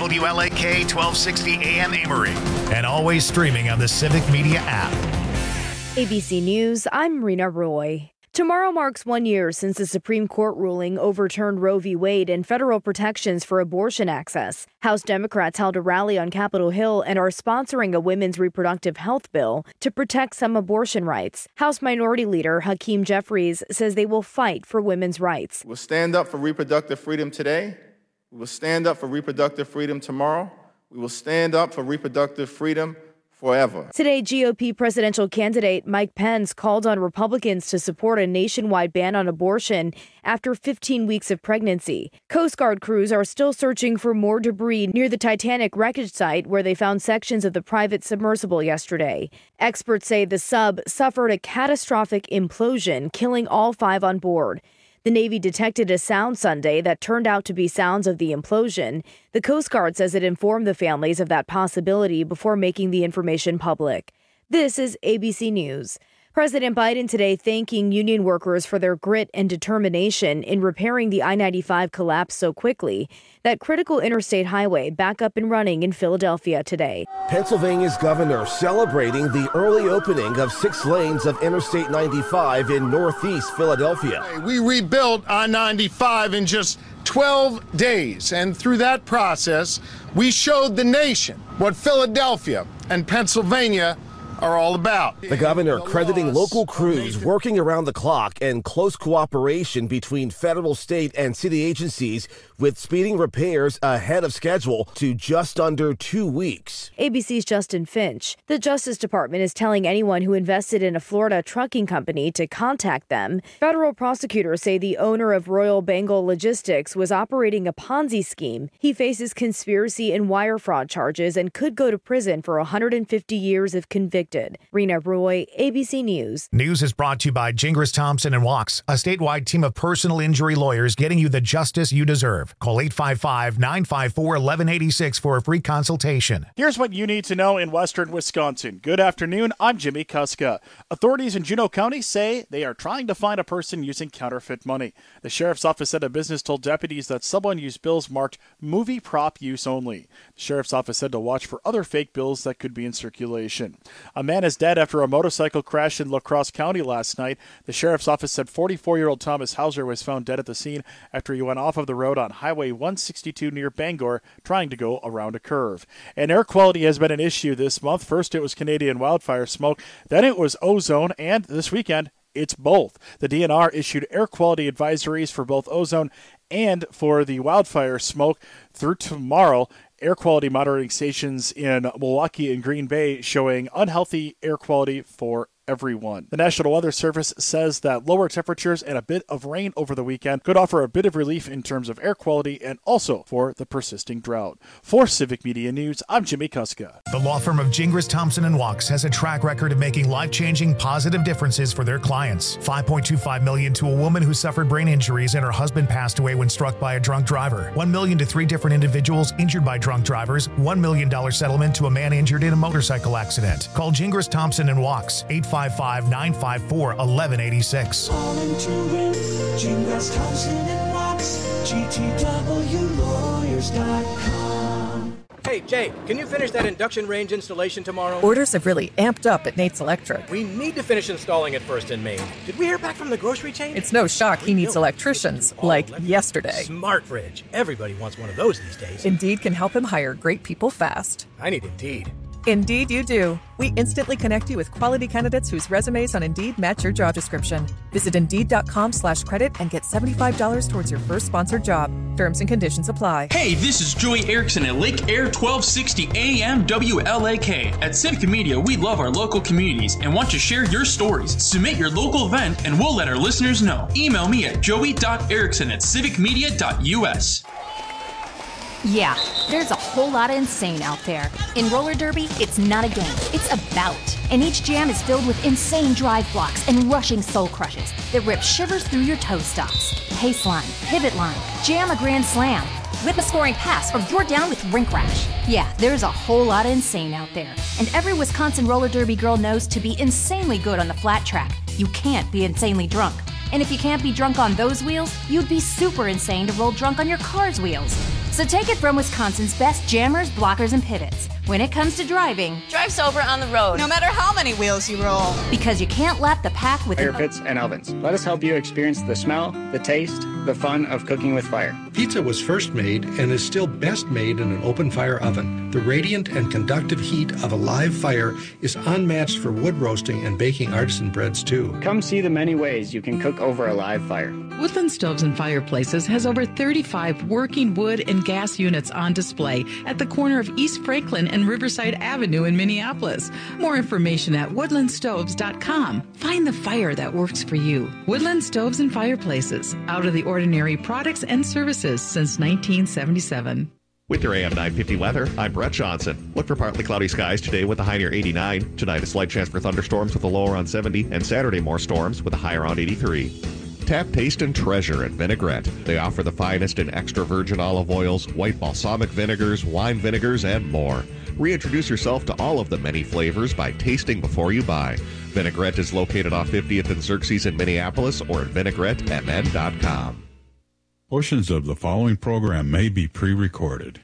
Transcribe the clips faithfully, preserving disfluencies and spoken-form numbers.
W L A K twelve sixty A M Amory. And always streaming on the Civic Media app. A B C News, I'm Rena Roy. Tomorrow marks one year since the Supreme Court ruling overturned Roe v. Wade and federal protections for abortion access. House Democrats held a rally on Capitol Hill and are sponsoring a women's reproductive health bill to protect some abortion rights. House Minority Leader Hakeem Jeffries says they will fight for women's rights. We'll stand up for reproductive freedom today. We will stand up for reproductive freedom tomorrow. We will stand up for reproductive freedom forever. Today, G O P presidential candidate Mike Pence called on Republicans to support a nationwide ban on abortion after fifteen weeks of pregnancy. Coast Guard crews are still searching for more debris near the Titanic wreckage site where they found sections of the private submersible yesterday. Experts say the sub suffered a catastrophic implosion, killing all five on board. The Navy detected a sound Sunday that turned out to be sounds of the implosion. The Coast Guard says it informed the families of that possibility before making the information public. This is A B C News. President Biden today thanking union workers for their grit and determination in repairing the I ninety-five collapse so quickly. That critical interstate highway back up and running in Philadelphia today. Pennsylvania's governor celebrating the early opening of six lanes of Interstate ninety-five in northeast Philadelphia. We rebuilt I ninety-five in just twelve days, and through that process, we showed the nation what Philadelphia and Pennsylvania are all about. The governor crediting local crews working around the clock and close cooperation between federal, state, and city agencies with speeding repairs ahead of schedule to just under two weeks. A B C's Justin Finch. The Justice Department is telling anyone who invested in a Florida trucking company to contact them. Federal prosecutors say the owner of Royal Bengal Logistics was operating a Ponzi scheme. He faces conspiracy and wire fraud charges and could go to prison for one hundred fifty years if convicted. Rena Roy, A B C News. News is brought to you by Gingras Thompson and Walks, a statewide team of personal injury lawyers getting you the justice you deserve. Call eight five five, nine five four, one one eight six for a free consultation. Here's what you need to know in western Wisconsin. Good afternoon, I'm Jimmy Kuska. Authorities in Juneau County say they are trying to find a person using counterfeit money. The sheriff's office said a business told deputies that someone used bills marked movie prop use only. The sheriff's office said to watch for other fake bills that could be in circulation. A man is dead after a motorcycle crash in La Crosse County last night. The sheriff's office said forty-four-year-old Thomas Hauser was found dead at the scene after he went off of the road on Highway one sixty-two near Bangor, trying to go around a curve. And air quality has been an issue this month. First, it was Canadian wildfire smoke. Then it was ozone. And this weekend, it's both. The D N R issued air quality advisories for both ozone and for the wildfire smoke through tomorrow. Air quality monitoring stations in Milwaukee and Green Bay showing unhealthy air quality for everyone. The National Weather Service says that lower temperatures and a bit of rain over the weekend could offer a bit of relief in terms of air quality and also for the persisting drought. For Civic Media News, I'm Jimmy Kuska. The law firm of Gingras Thompson and Walks has a track record of making life-changing positive differences for their clients. five point two five million dollars to a woman who suffered brain injuries and her husband passed away when struck by a drunk driver. one million dollars to three different individuals injured by drunk drivers. one million dollars settlement to a man injured in a motorcycle accident. Call Gingras Thompson and Walks, eight five five, nine five four, one one eight six. Calling to win, Gingras Thompson and Walks, G T W lawyers dot com. Hey, Jay, can you finish that induction range installation tomorrow? Orders have really amped up at Nate's Electric. We need to finish installing it first in Maine. Did we hear back from the grocery chain? It's no shock he needs electricians, like yesterday. Smart fridge. Everybody wants one of those these days. Indeed can help him hire great people fast. I need Indeed. Indeed you do. We instantly connect you with quality candidates whose resumes on Indeed match your job description. Visit Indeed.com slash credit and get seventy-five dollars towards your first sponsored job. Terms and conditions apply. Hey, this is Joey Erickson at Lake Air twelve sixty A M W L A K. At Civic Media, we love our local communities and want to share your stories. Submit your local event and we'll let our listeners know. Email me at joey dot erickson at civic media dot u s. Yeah, there's a whole lot of insane out there. In roller derby, it's not a game, it's a bout. And each jam is filled with insane drive blocks and rushing soul crushes that rip shivers through your toe stops. Pace line, pivot line, jam a grand slam, whip a scoring pass, or you're down with rink rash. Yeah, there's a whole lot of insane out there. And every Wisconsin roller derby girl knows to be insanely good on the flat track, you can't be insanely drunk. And if you can't be drunk on those wheels, you'd be super insane to roll drunk on your car's wheels. So take it from Wisconsin's best jammers, blockers, and pivots. When it comes to driving, drive sober on the road, no matter how many wheels you roll. Because you can't lap the pack with Fire pits and ovens. Let us help you experience the smell, the taste, the fun of cooking with fire. Pizza was first made and is still best made in an open fire oven. The radiant and conductive heat of a live fire is unmatched for wood roasting and baking artisan breads too. Come see the many ways you can cook over a live fire. Woodland Stoves and Fireplaces has over thirty-five working wood and gas units on display at the corner of East Franklin and Riverside Avenue in Minneapolis. More information at woodland stoves dot com. Find the fire that works for you. Woodland Stoves and Fireplaces. Out of the ordinary products and services since nineteen seventy-seven. With your A M nine fifty weather, I'm Brett Johnson. Look for partly cloudy skies today with a high near eighty-nine. Tonight, a slight chance for thunderstorms with a low around seventy. And Saturday, more storms with a high around eighty-three. Tap, taste, and treasure at Vinaigrette. They offer the finest in extra virgin olive oils, white balsamic vinegars, wine vinegars, and more. Reintroduce yourself to all of the many flavors by tasting before you buy. Vinaigrette is located off fiftieth and Xerxes in Minneapolis or at vinaigrette m n dot com. Portions of the following program may be pre-recorded.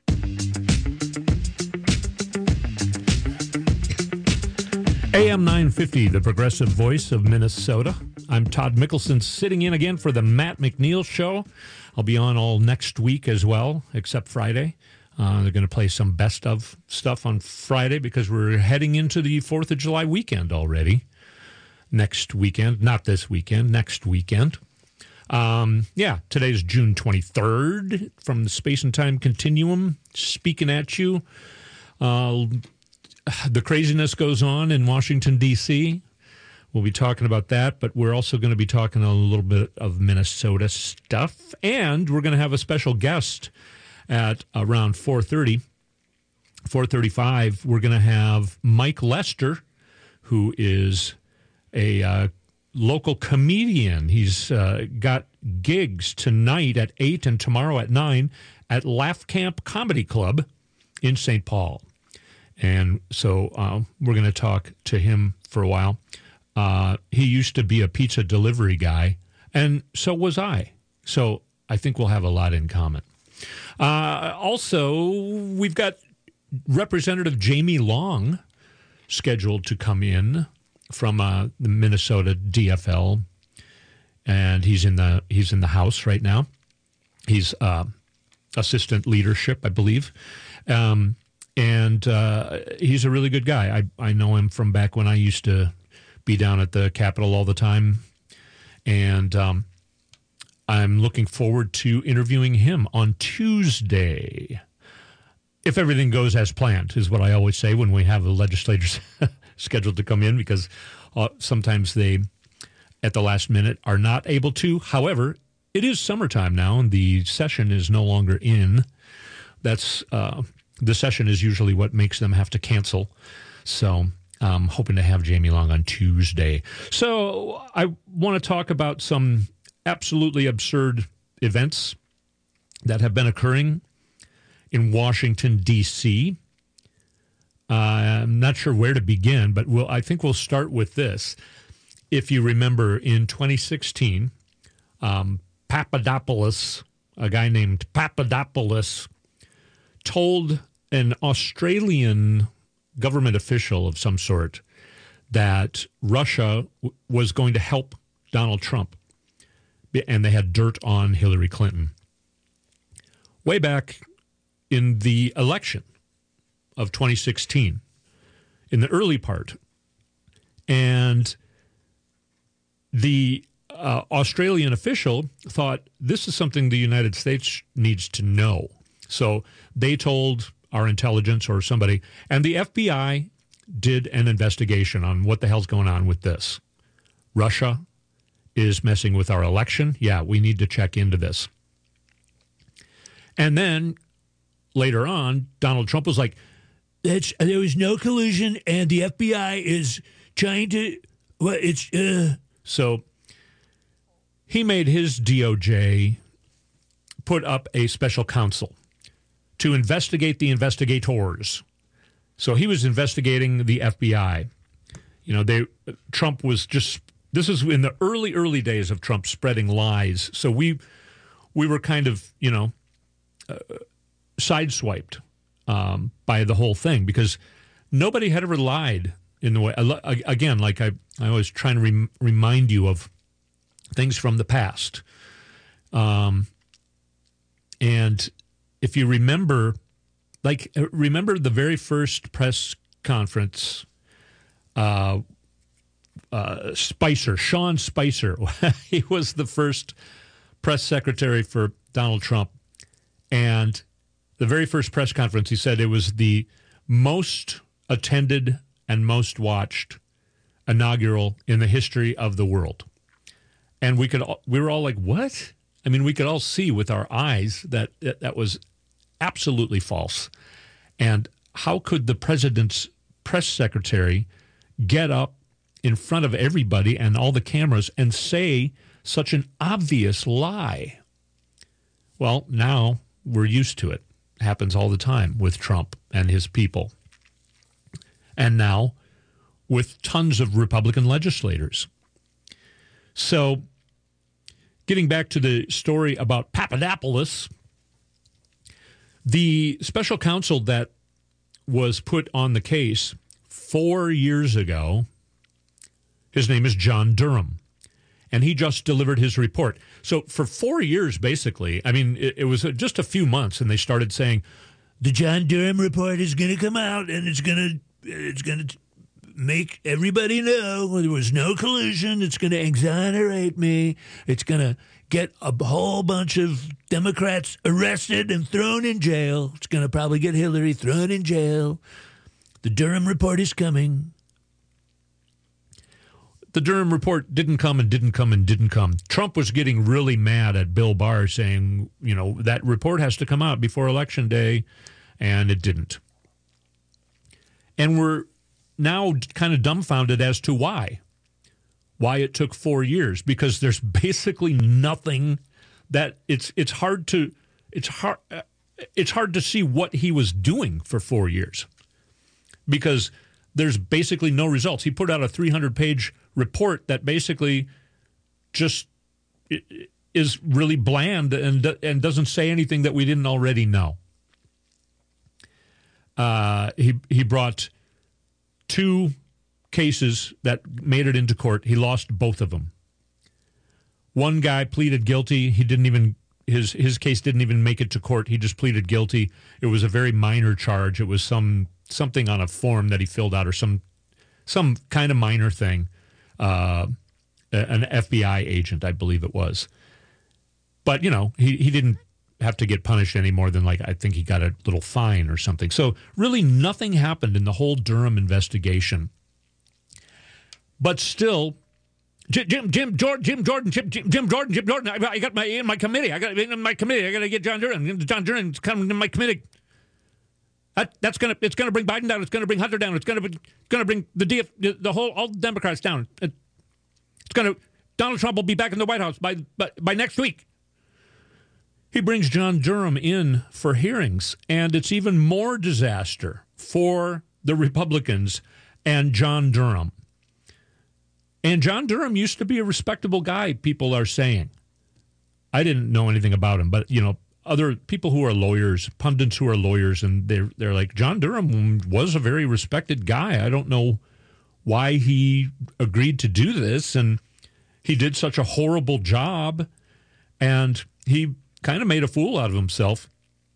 A M nine fifty, the progressive voice of Minnesota. I'm Todd Mickelson, sitting in again for the Matt McNeil Show. I'll be on all next week as well, except Friday. Uh, they're going to play some best of stuff on Friday because we're heading into the fourth of July weekend already. Next weekend, not this weekend, next weekend. Um, yeah, today's June twenty-third from the Space and Time Continuum, speaking at you. Uh, the craziness goes on in Washington, D C We'll be talking about that, but we're also going to be talking a little bit of Minnesota stuff, and we're going to have a special guest at around four thirty, four thirty-five. We're going to have Mike Lester, who is a uh, local comedian. He's uh, got gigs tonight at eight and tomorrow at nine at Laugh Camp Comedy Club in Saint Paul. And so uh, we're going to talk to him for a while. Uh, he used to be a pizza delivery guy, and so was I. So I think we'll have a lot in common. Uh, also, we've got Representative Jamie Long scheduled to come in from uh, the Minnesota D F L, and he's in the he's in the House right now. He's uh, assistant leadership, I believe, um, and uh, he's a really good guy. I I know him from back when I used to be down at the Capitol all the time, and um, I'm looking forward to interviewing him on Tuesday. If everything goes as planned, is what I always say when we have the legislators scheduled to come in, because uh, sometimes they, at the last minute, are not able to. However, it is summertime now, and the session is no longer in. That's uh, the session is usually what makes them have to cancel. So I'm hoping to have Jamie Long on Tuesday. So I want to talk about some absolutely absurd events that have been occurring in Washington, D C Uh, I'm not sure where to begin, but we'll, I think we'll start with this. If you remember, in twenty sixteen, um, Papadopoulos, a guy named Papadopoulos, told an Australian government official of some sort that Russia w- was going to help Donald Trump, and they had dirt on Hillary Clinton. Way back in the election of twenty sixteen, in the early part, and the uh, Australian official thought this is something the United States needs to know. So they told our intelligence or somebody, and the F B I did an investigation on what the hell's going on with this. Russia is messing with our election. Yeah, we need to check into this. And then later on, Donald Trump was like, It's, there was no collusion, and the F B I is trying to, well, it's, uh. So he made his D O J put up a special counsel to investigate the investigators. So he was investigating the F B I. You know, they Trump was just, this is in the early, early days of Trump spreading lies. So we we were kind of, you know, uh, sideswiped um, by the whole thing because nobody had ever lied in the way. Again, like I, I was trying to rem- remind you of things from the past. Um, and if you remember, like, remember the very first press conference, uh, uh, Spicer, Sean Spicer, he was the first press secretary for Donald Trump. And the very first press conference, he said it was the most attended and most watched inaugural in the history of the world. And we could, we were all like, what? I mean, we could all see with our eyes that that was absolutely false. And how could the president's press secretary get up in front of everybody and all the cameras and say such an obvious lie? Well, now we're used to it. It happens all the time with Trump and his people. And now with tons of Republican legislators. So, getting back to the story about Papadopoulos, the special counsel that was put on the case four years ago, his name is John Durham, and he just delivered his report. So for four years, basically, I mean, it, it was just a few months, and they started saying, the John Durham report is going to come out, and it's going to it's going to make everybody know there was no collusion. It's going to exonerate me. It's going to get a whole bunch of Democrats arrested and thrown in jail. It's going to probably get Hillary thrown in jail. The Durham report is coming. The Durham report didn't come and didn't come and didn't come. Trump was getting really mad at Bill Barr saying, you know, that report has to come out before Election Day, and it didn't. And we're now kind of dumbfounded as to why. Why it took four years, because there's basically nothing that it's it's hard to it's hard it's hard to see what he was doing for four years, because there's basically no results. He put out a three hundred page report that basically just is really bland and and doesn't say anything that we didn't already know. Uh, he he brought two cases that made it into court. He lost both of them. One guy pleaded guilty. He didn't even his his case didn't even make it to court. He just pleaded guilty. It was a very minor charge. It was some something on a form that he filled out, or some some kind of minor thing. Uh, an F B I agent, I believe it was. But you know, he he didn't have to get punished any more than, like, I think he got a little fine or something. So really nothing happened in the whole Durham investigation. But still, Jim, Jim, Jordan, Jim Jordan, Jim, Jim Jordan, Jim Jordan. I, I got my in my committee. I got in my committee. I got to get John Durham. John Durham's coming in my committee. That, that's gonna it's gonna bring Biden down. It's gonna bring Hunter down. It's gonna be, gonna bring the D F, the whole all the Democrats down. It, it's gonna Donald Trump will be back in the White House by by, by next week. He brings John Durham in for hearings, and it's even more disaster for the Republicans and John Durham. And John Durham used to be a respectable guy, people are saying. I didn't know anything about him, but, you know, other people who are lawyers, pundits who are lawyers, and they're, they're like, John Durham was a very respected guy. I don't know why he agreed to do this, and he did such a horrible job, and he kind of made a fool out of himself.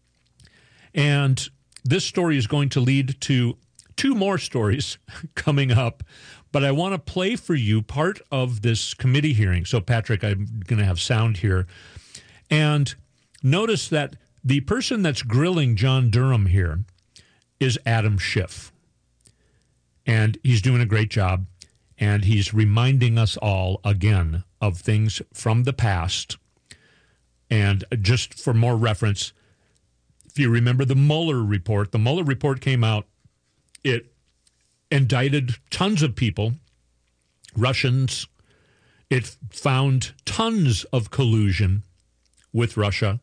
And this story is going to lead to two more stories coming up, but I want to play for you part of this committee hearing. So, Patrick, I'm going to have sound here. And notice that the person that's grilling John Durham here is Adam Schiff. And he's doing a great job. And he's reminding us all, again, of things from the past. And just for more reference, if you remember the Mueller report, the Mueller report came out. It indicted tons of people, Russians. It found tons of collusion with Russia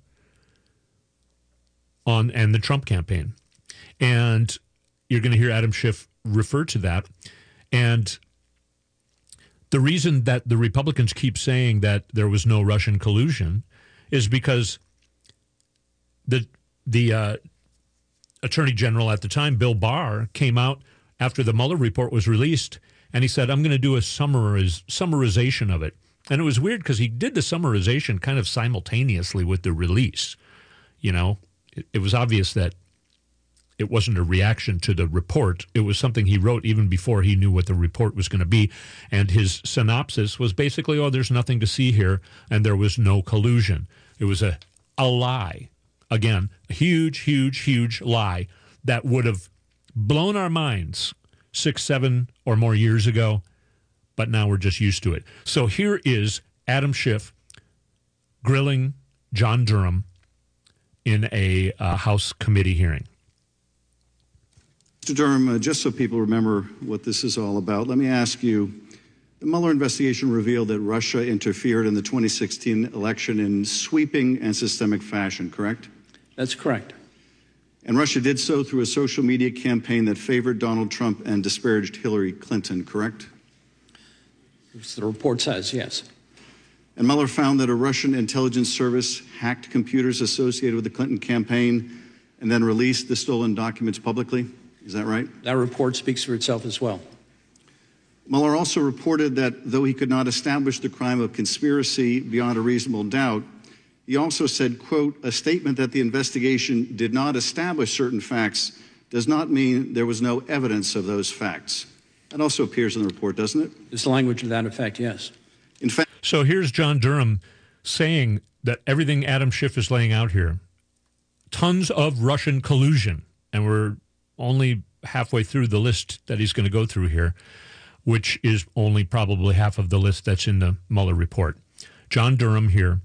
on and the Trump campaign. And you're going to hear Adam Schiff refer to that. And the reason that the Republicans keep saying that there was no Russian collusion is because the the uh, Attorney General at the time, Bill Barr, came out after the Mueller report was released, and he said, I'm going to do a summariz- summarization of it. And it was weird because he did the summarization kind of simultaneously with the release. You know, it, it was obvious that it wasn't a reaction to the report. It was something he wrote even before he knew what the report was going to be. And his synopsis was basically, oh, there's nothing to see here, and there was no collusion. It was a, a lie. Again, a huge, huge, huge lie that would have blown our minds six, seven or more years ago, but now we're just used to it. So here is Adam Schiff grilling John Durham in a uh, House committee hearing. Mister Durham, uh, just so people remember what this is all about, let me ask you, the Mueller investigation revealed that Russia interfered in the twenty sixteen election in sweeping and systemic fashion, correct? That's correct. And Russia did so through a social media campaign that favored Donald Trump and disparaged Hillary Clinton, correct? As the report says, yes. And Mueller found that a Russian intelligence service hacked computers associated with the Clinton campaign and then released the stolen documents publicly. Is that right? That report speaks for itself as well. Mueller also reported that though he could not establish the crime of conspiracy beyond a reasonable doubt, he also said, quote, a statement that the investigation did not establish certain facts does not mean there was no evidence of those facts. That also appears in the report, doesn't it? There's language to that effect, yes. In fact, so here's John Durham saying that everything Adam Schiff is laying out here, tons of Russian collusion, and we're only halfway through the list that he's going to go through here, which is only probably half of the list that's in the Mueller report. John Durham here,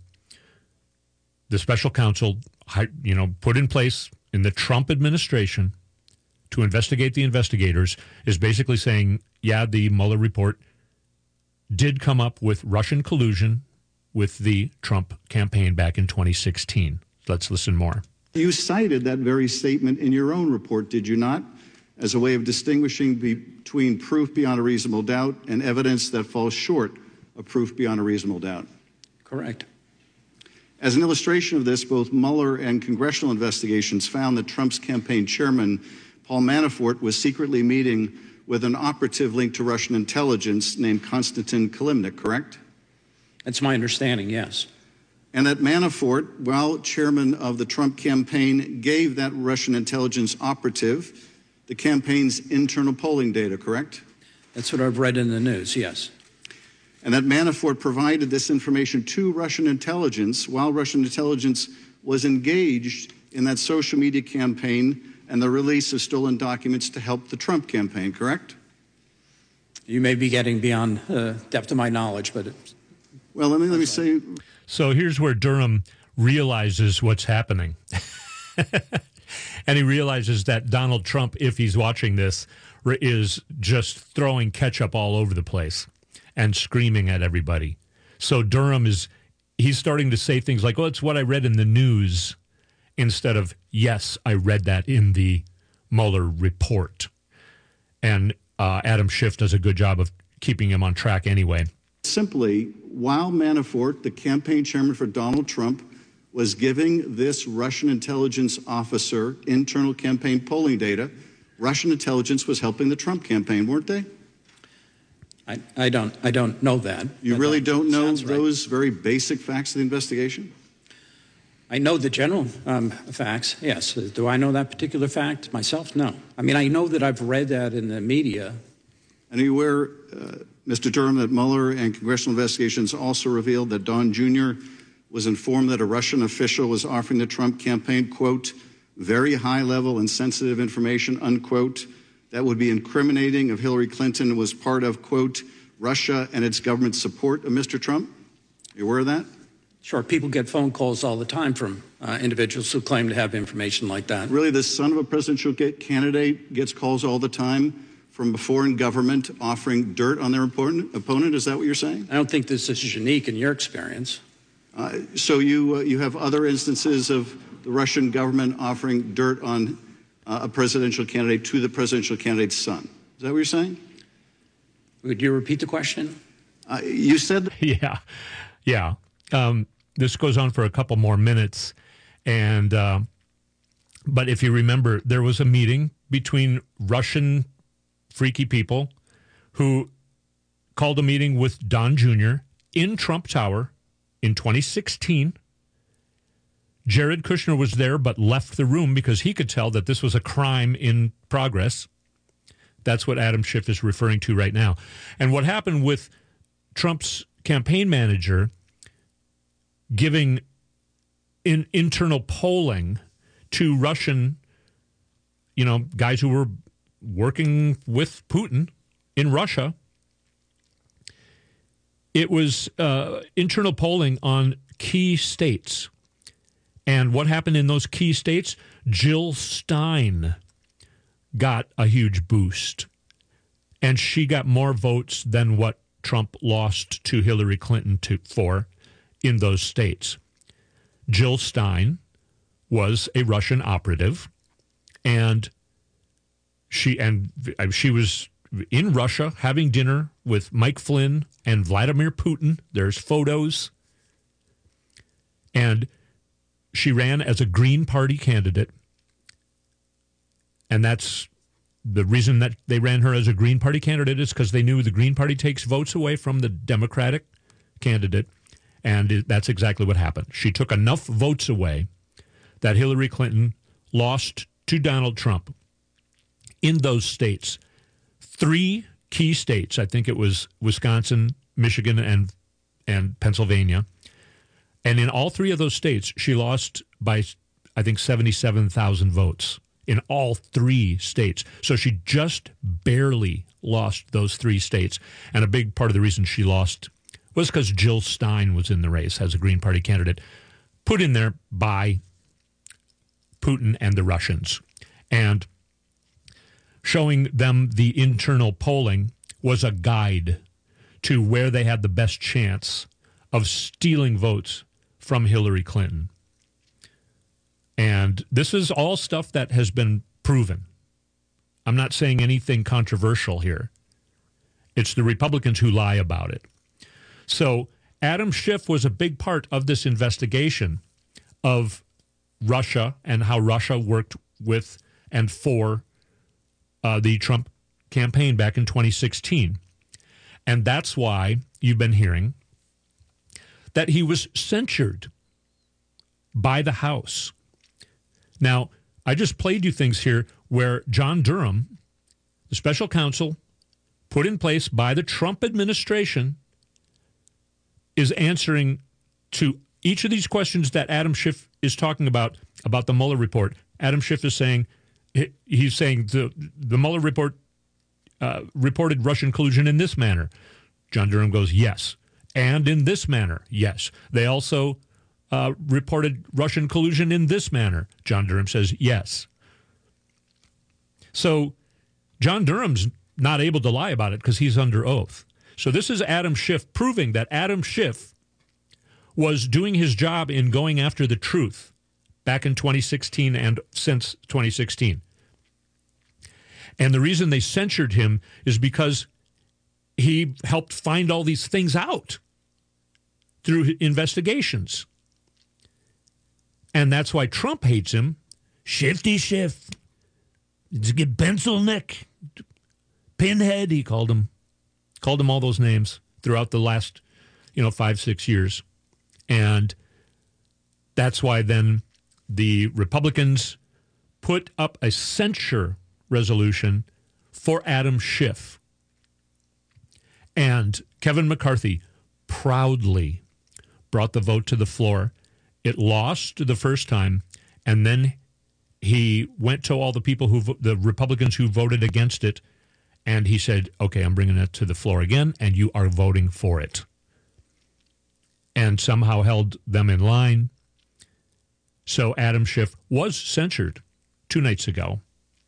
the special counsel, you know, put in place in the Trump administration to investigate the investigators, is basically saying, yeah, the Mueller report did come up with Russian collusion with the Trump campaign back in twenty sixteen. Let's listen more. You cited that very statement in your own report, did you not, as a way of distinguishing between proof beyond a reasonable doubt and evidence that falls short of proof beyond a reasonable doubt? Correct. As an illustration of this, both Mueller and congressional investigations found that Trump's campaign chairman, Paul Manafort, was secretly meeting with an operative linked to Russian intelligence named Konstantin Kilimnik, correct? That's my understanding, yes. And that Manafort, while chairman of the Trump campaign, gave that Russian intelligence operative the campaign's internal polling data, correct? That's what I've read in the news, yes. And that Manafort provided this information to Russian intelligence while Russian intelligence was engaged in that social media campaign and the release of stolen documents to help the Trump campaign, correct? You may be getting beyond the uh, depth of my knowledge, but it's... Well, let me, let me say... So here's where Durham realizes what's happening. And he realizes that Donald Trump, if he's watching this, is just throwing ketchup all over the place and screaming at everybody. So Durham is, he's starting to say things like, oh, it's what I read in the news, instead of, yes, I read that in the Mueller report. And uh, Adam Schiff does a good job of keeping him on track anyway. Simply, while Manafort, the campaign chairman for Donald Trump, was giving this Russian intelligence officer internal campaign polling data, Russian intelligence was helping the Trump campaign, weren't they? I, I don't I don't know that. You really don't know those very basic facts of the investigation? I know the general um, facts, yes. Do I know that particular fact myself? No. I mean, I know that I've read that in the media. And are you aware, uh, Mister Durham, that Mueller and congressional investigations also revealed that Don Junior was informed that a Russian official was offering the Trump campaign, quote, very high-level and sensitive information, unquote, that would be incriminating if Hillary Clinton was part of, quote, Russia and its government support of Mister Trump? Are you aware of that? Sure. People get phone calls all the time from uh, individuals who claim to have information like that. Really, the son of a presidential candidate gets calls all the time from a foreign government offering dirt on their opponent? opponent? Is that what you're saying? I don't think this is unique in your experience. Uh, so you uh, you have other instances of the Russian government offering dirt on uh, a presidential candidate to the presidential candidate's son. Is that what you're saying? Would you repeat the question? Uh, you said... Yeah, yeah. Um, this goes on for a couple more minutes, and uh, But if you remember, there was a meeting between Russian freaky people who called a meeting with Don Junior in Trump Tower in twenty sixteen. Jared Kushner was there but left the room because he could tell that this was a crime in progress. That's what Adam Schiff is referring to right now. And what happened with Trump's campaign manager giving in internal polling to Russian, you know, guys who were working with Putin in Russia, it was uh, internal polling on key states. And what happened in those key states? Jill Stein got a huge boost. And she got more votes than what Trump lost to Hillary Clinton to, for in those states. Jill Stein was a Russian operative, and she and she was in Russia having dinner with Mike Flynn and Vladimir Putin. There's photos. And she ran as a Green Party candidate. And that's the reason that they ran her as a Green Party candidate is because they knew the Green Party takes votes away from the Democratic candidate. And that's exactly what happened. She took enough votes away that Hillary Clinton lost to Donald Trump in those states. Three key states, I think it was Wisconsin, Michigan, and and Pennsylvania. And in all three of those states, she lost by, I think, seventy-seven thousand votes in all three states. So she just barely lost those three states. And a big part of the reason she lost was because Jill Stein was in the race as a Green Party candidate, put in there by Putin and the Russians. And showing them the internal polling was a guide to where they had the best chance of stealing votes from Hillary Clinton. And this is all stuff that has been proven. I'm not saying anything controversial here. It's the Republicans who lie about it. So Adam Schiff was a big part of this investigation of Russia and how Russia worked with and for uh, the Trump campaign back in twenty sixteen. And that's why you've been hearing that he was censured by the House. Now, I just played you things here where John Durham, the special counsel put in place by the Trump administration, is answering to each of these questions that Adam Schiff is talking about, about the Mueller report. Adam Schiff is saying, he's saying the, the Mueller report uh, reported Russian collusion in this manner. John Durham goes, yes. And in this manner, yes. They also uh, reported Russian collusion in this manner. John Durham says, yes. So John Durham's not able to lie about it because he's under oath. So this is Adam Schiff proving that Adam Schiff was doing his job in going after the truth back in twenty sixteen and since twenty sixteen. And the reason they censured him is because he helped find all these things out through investigations. And that's why Trump hates him. Shifty Schiff. Get pencil neck. Pinhead, he called him. Called him all those names throughout the last, you know, five, six years. And that's why then the Republicans put up a censure resolution for Adam Schiff. And Kevin McCarthy proudly brought the vote to the floor. It lost the first time, and then he went to all the people who, the Republicans who voted against it, and he said, okay, I'm bringing it to the floor again, and you are voting for it. And somehow held them in line. So Adam Schiff was censured two nights ago.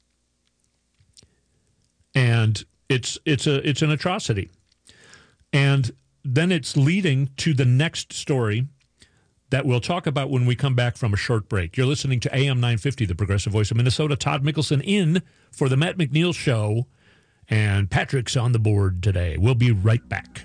And it's it's a it's an atrocity. And then it's leading to the next story that we'll talk about when we come back from a short break. You're listening to A M nine fifty, the Progressive Voice of Minnesota. Todd Mickelson in for the Matt McNeil Show. And Patrick's on the board today. We'll be right back.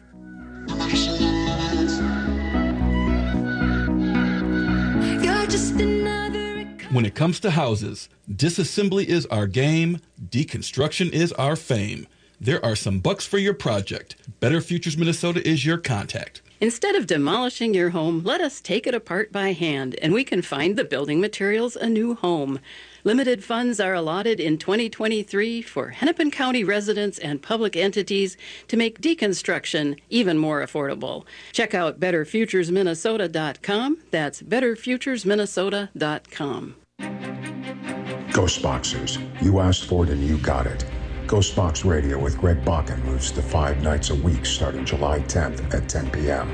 When it comes to houses, disassembly is our game, deconstruction is our fame. There are some bucks for your project. Better Futures Minnesota is your contact. Instead of demolishing your home, let us take it apart by hand, and we can find the building materials a new home. Limited funds are allotted in twenty twenty-three for Hennepin County residents and public entities to make deconstruction even more affordable. Check out better futures minnesota dot com. That's better futures minnesota dot com. Ghostboxers. You asked for it and you got it. Ghostbox Radio with Greg Bakken moves to five nights a week starting July tenth at ten p.m.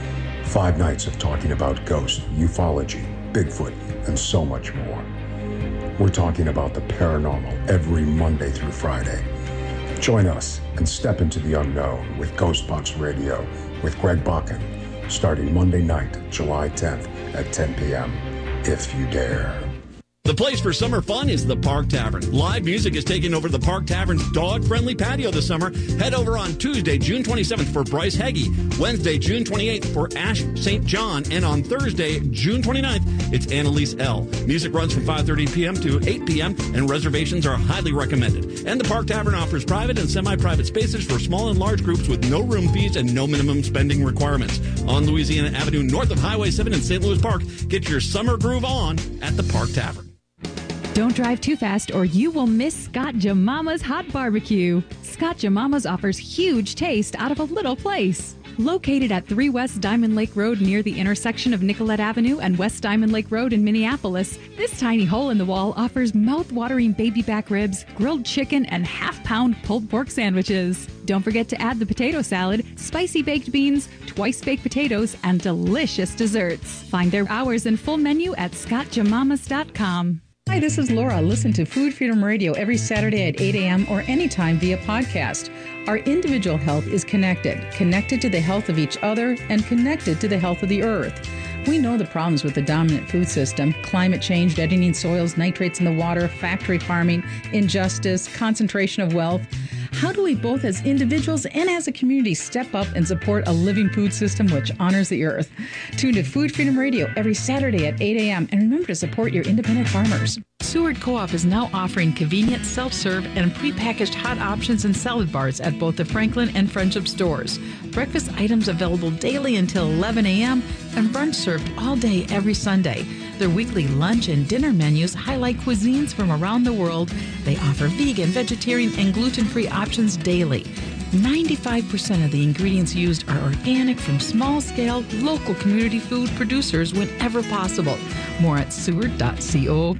Five nights of talking about ghosts, ufology, Bigfoot, and so much more. We're talking about the paranormal every Monday through Friday. Join us and step into the unknown with Ghostbox Radio with Greg Bakken starting Monday night, July tenth at ten p.m. if you dare. The place for summer fun is the Park Tavern. Live music is taking over the Park Tavern's dog-friendly patio this summer. Head over on Tuesday, June twenty-seventh for Bryce Heggie, Wednesday, June twenty-eighth for Ash Saint John, and on Thursday, June twenty-ninth, it's Annalise L. Music runs from five thirty p.m. to eight p.m., and reservations are highly recommended. And the Park Tavern offers private and semi-private spaces for small and large groups with no room fees and no minimum spending requirements. On Louisiana Avenue, north of Highway seven in Saint Louis Park, get your summer groove on at the Park Tavern. Don't drive too fast or you will miss Scott Jemama's Hot Barbecue. Scott Jemama's offers huge taste out of a little place. Located at three West Diamond Lake Road near the intersection of Nicollet Avenue and West Diamond Lake Road in Minneapolis, this tiny hole in the wall offers mouth-watering baby back ribs, grilled chicken, and half-pound pulled pork sandwiches. Don't forget to add the potato salad, spicy baked beans, twice-baked potatoes, and delicious desserts. Find their hours and full menu at scott jemamas dot com. Hi, this is Laura. Listen to Food Freedom Radio every Saturday at eight a.m. or anytime via podcast. Our individual health is connected, connected to the health of each other and connected to the health of the earth. We know the problems with the dominant food system: climate change, deadening soils, nitrates in the water, factory farming, injustice, concentration of wealth. How do we both as individuals and as a community step up and support a living food system which honors the earth? Tune to Food Freedom Radio every Saturday at eight a.m. and remember to support your independent farmers. Seward Co-op is now offering convenient self-serve and prepackaged hot options and salad bars at both the Franklin and Friendship stores. Breakfast items available daily until eleven a.m. and brunch served all day every Sunday. Their weekly lunch and dinner menus highlight cuisines from around the world. They offer vegan, vegetarian, and gluten-free options daily. ninety-five percent of the ingredients used are organic from small-scale, local community food producers whenever possible. More at seward dot coop.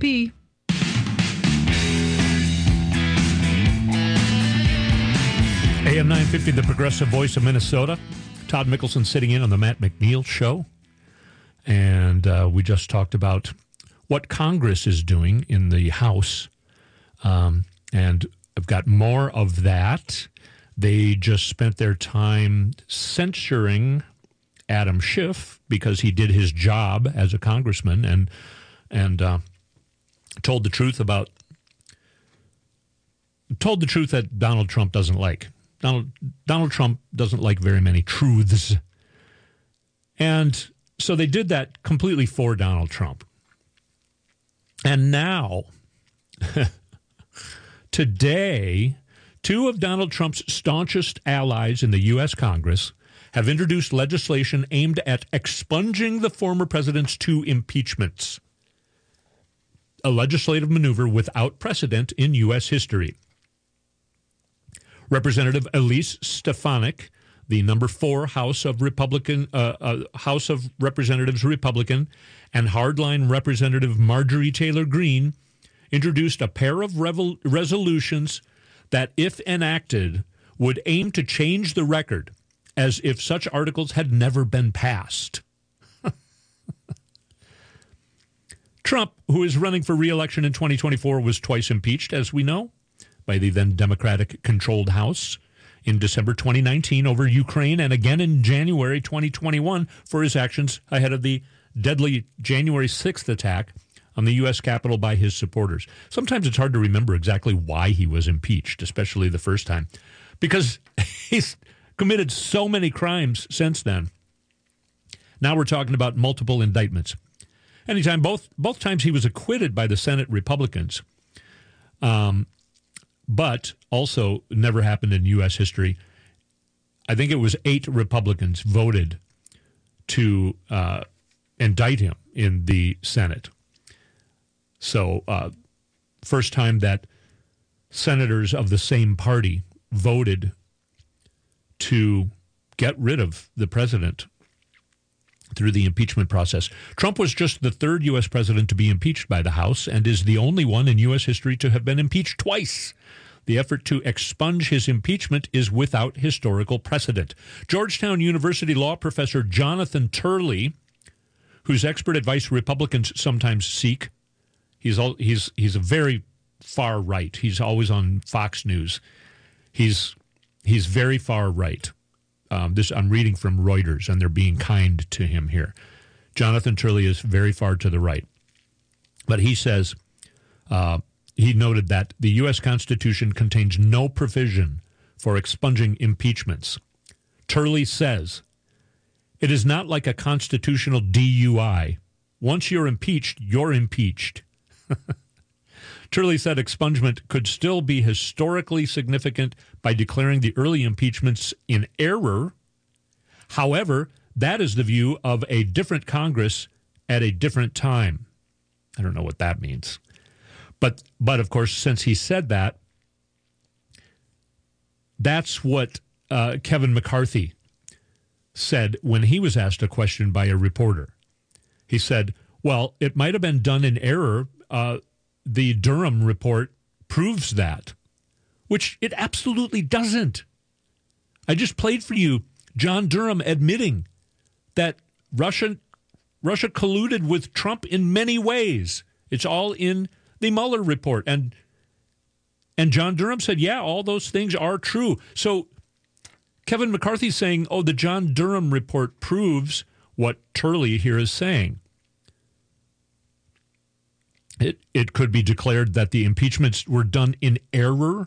A M nine fifty, the Progressive Voice of Minnesota. Todd Mickelson sitting in on the Matt McNeil Show. And uh, we just talked about what Congress is doing in the House. Um, and I've got more of that. They just spent their time censuring Adam Schiff because he did his job as a congressman and and uh, told the truth about told the truth that Donald Trump doesn't like. Donald Donald Trump doesn't like very many truths. And so they did that completely for Donald Trump. And now, today, two of Donald Trump's staunchest allies in the U S Congress have introduced legislation aimed at expunging the former president's two impeachments. A legislative maneuver without precedent in U S history. Representative Elise Stefanik, the number four House of Republican uh, uh, House of Representatives Republican, and hardline Representative Marjorie Taylor Greene introduced a pair of revel- resolutions that, if enacted, would aim to change the record as if such articles had never been passed. Trump, who is running for re-election in twenty twenty-four, was twice impeached, as we know, by the then Democratic-controlled House in December twenty nineteen over Ukraine, and again in January twenty twenty-one for his actions ahead of the deadly January sixth attack on the U S Capitol by his supporters. Sometimes it's hard to remember exactly why he was impeached, especially the first time, because he's committed so many crimes since then. Now we're talking about multiple indictments. anytime. Both both times he was acquitted by the Senate Republicans, um, but also never happened in U S history. I think it was eight Republicans voted to uh, indict him in the Senate. So, uh, first time that senators of the same party voted to get rid of the president through the impeachment process. Trump was just the third U S president to be impeached by the House and is the only one in U S history to have been impeached twice. The effort to expunge his impeachment is without historical precedent. Georgetown University law professor Jonathan Turley, whose expert advice Republicans sometimes seek, he's all, he's he's a very far right. He's always on Fox News. He's he's very far right. Um, this I'm reading from Reuters, and they're being kind to him here. Jonathan Turley is very far to the right. But he says, uh, he noted that the U S Constitution contains no provision for expunging impeachments. Turley says, it is not like a constitutional D U I. Once you're impeached, you're impeached. Turley said expungement could still be historically significant by declaring the early impeachments in error. However, that is the view of a different Congress at a different time. I don't know what that means. But, but of course, since he said that, that's what uh, Kevin McCarthy said when he was asked a question by a reporter. He said, well, it might have been done in error. Uh, the Durham report proves that, which it absolutely doesn't. I just played for you John Durham admitting that Russia, Russia colluded with Trump in many ways. It's all in the Mueller report. And, and John Durham said, yeah, all those things are true. So Kevin McCarthy's saying, oh, the John Durham report proves what Turley here is saying. It it could be declared that the impeachments were done in error.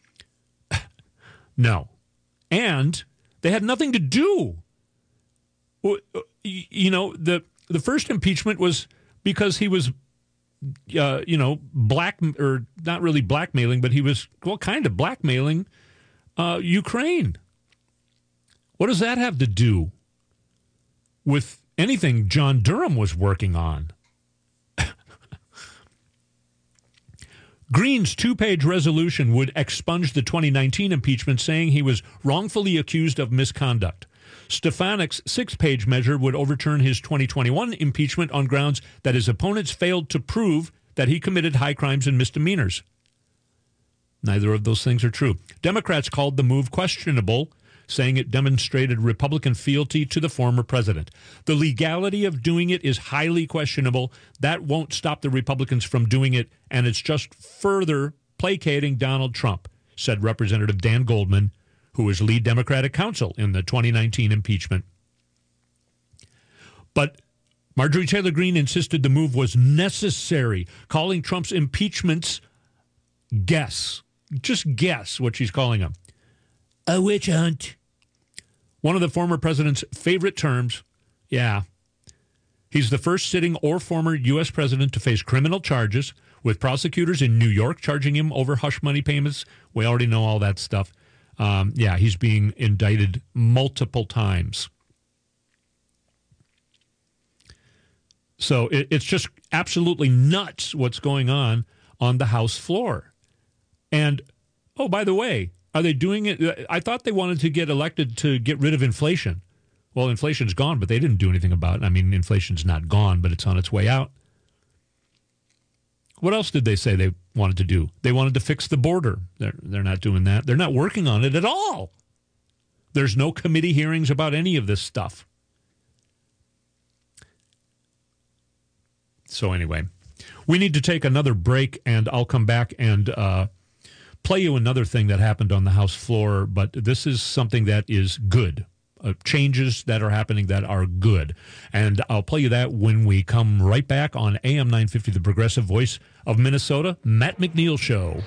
No. And they had nothing to do. You know, the the first impeachment was because he was, uh, you know, black or not really blackmailing, but he was, well, kind of blackmailing uh, Ukraine. What does that have to do with anything John Durham was working on? Green's two-page resolution would expunge the twenty nineteen impeachment, saying he was wrongfully accused of misconduct. Stefanik's six-page measure would overturn his twenty twenty-one impeachment on grounds that his opponents failed to prove that he committed high crimes and misdemeanors. Neither of those things are true. Democrats called the move questionable, saying it demonstrated Republican fealty to the former president. The legality of doing it is highly questionable. That won't stop the Republicans from doing it, and it's just further placating Donald Trump, said Representative Dan Goldman, who was lead Democratic counsel in the twenty nineteen impeachment. But Marjorie Taylor Greene insisted the move was necessary, calling Trump's impeachments guess. Just guess what she's calling them. A witch hunt. One of the former president's favorite terms, yeah. He's the first sitting or former U S president to face criminal charges, with prosecutors in New York charging him over hush money payments. We already know all that stuff. Um, yeah, he's being indicted multiple times. So it, it's just absolutely nuts what's going on on the House floor. And, oh, by the way, are they doing it? I thought they wanted to get elected to get rid of inflation. Well, inflation's gone, but they didn't do anything about it. I mean, inflation's not gone, but it's on its way out. What else did they say they wanted to do? They wanted to fix the border. They're, they're not doing that. They're not working on it at all. There's no committee hearings about any of this stuff. So anyway, we need to take another break, and I'll come back and uh, play you another thing that happened on the House floor, but this is something that is good. Uh, changes that are happening that are good. And I'll play you that when we come right back on A M nine fifty, the Progressive Voice of Minnesota, Matt McNeil Show.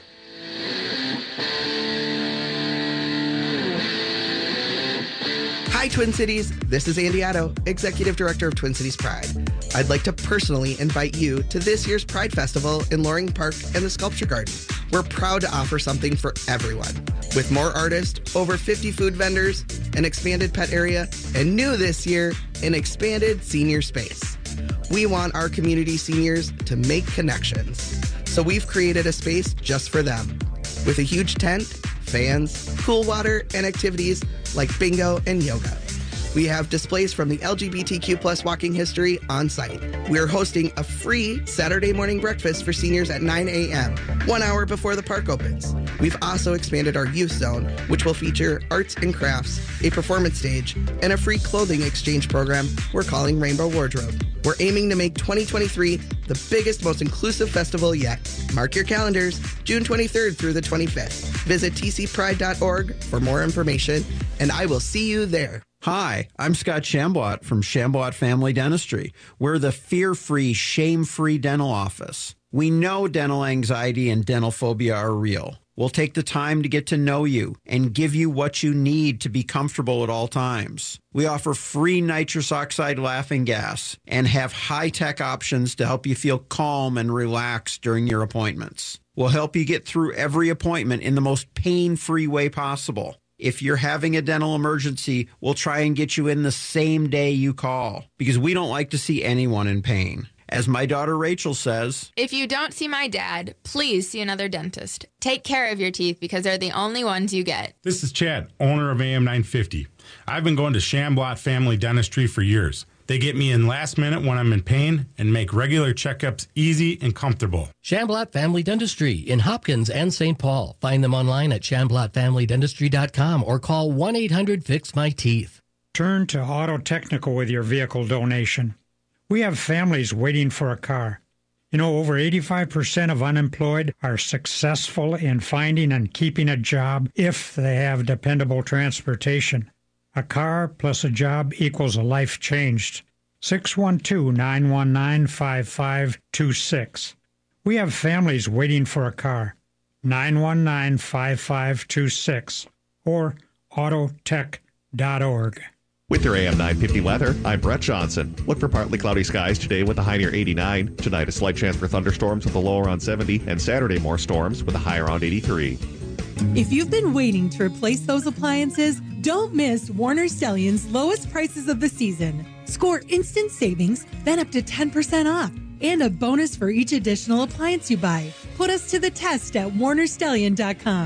Hi, Twin Cities. This is Andy Otto, Executive Director of Twin Cities Pride. I'd like to personally invite you to this year's Pride Festival in Loring Park and the Sculpture Garden. We're proud to offer something for everyone. With more artists, over fifty food vendors, an expanded pet area, and new this year, an expanded senior space. We want our community seniors to make connections. So we've created a space just for them. With a huge tent, fans, cool water, and activities like bingo and yoga. We have displays from the L G B T Q plus walking history on site. We're hosting a free Saturday morning breakfast for seniors at nine a.m., one hour before the park opens. We've also expanded our youth zone, which will feature arts and crafts, a performance stage, and a free clothing exchange program we're calling Rainbow Wardrobe. We're aiming to make twenty twenty-three the biggest, most inclusive festival yet. Mark your calendars, June twenty-third through the twenty-fifth. Visit t c pride dot org for more information, and I will see you there. Hi, I'm Scott Shambot from Shambot Family Dentistry. We're the fear-free, shame-free dental office. We know dental anxiety and dental phobia are real. We'll take the time to get to know you and give you what you need to be comfortable at all times. We offer free nitrous oxide laughing gas and have high-tech options to help you feel calm and relaxed during your appointments. We'll help you get through every appointment in the most pain-free way possible. If you're having a dental emergency, we'll try and get you in the same day you call because we don't like to see anyone in pain. As my daughter Rachel says, if you don't see my dad, please see another dentist. Take care of your teeth because they're the only ones you get. This is Chad, owner of A M nine fifty. I've been going to Shambot Family Dentistry for years. They get me in last minute when I'm in pain and make regular checkups easy and comfortable. Shambot Family Dentistry in Hopkins and Saint Paul. Find them online at shambot family dentistry dot com or call one eight hundred fix my teeth. Turn to Auto Technical with your vehicle donation. We have families waiting for a car. You know, over eighty-five percent of unemployed are successful in finding and keeping a job if they have dependable transportation. A car plus a job equals a life changed. six one two, nine one nine, five five two six. We have families waiting for a car. nine one nine, five five two six or autotech dot org. With your A M nine fifty weather, I'm Brett Johnson. Look for partly cloudy skies today with a high near eighty-nine. Tonight, a slight chance for thunderstorms with a low around seventy. And Saturday, more storms with a high around eighty-three. If you've been waiting to replace those appliances, don't miss Warner Stellian's lowest prices of the season. Score instant savings, then up to ten percent off, and a bonus for each additional appliance you buy. Put us to the test at warner stellian dot com.